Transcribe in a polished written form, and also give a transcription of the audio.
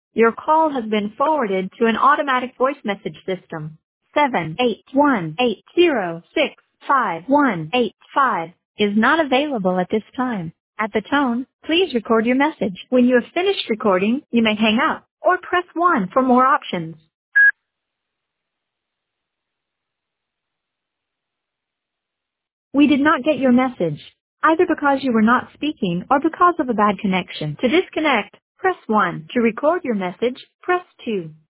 Your call has been forwarded to an automatic voice message system. 78180655185 is not available at this time. At the tone, please record your message. When you have finished recording, you may hang up or press 1 for more options. We did not get your message, either because you were not speaking or because of a bad connection. To disconnect, press 1. To record your message, press 2.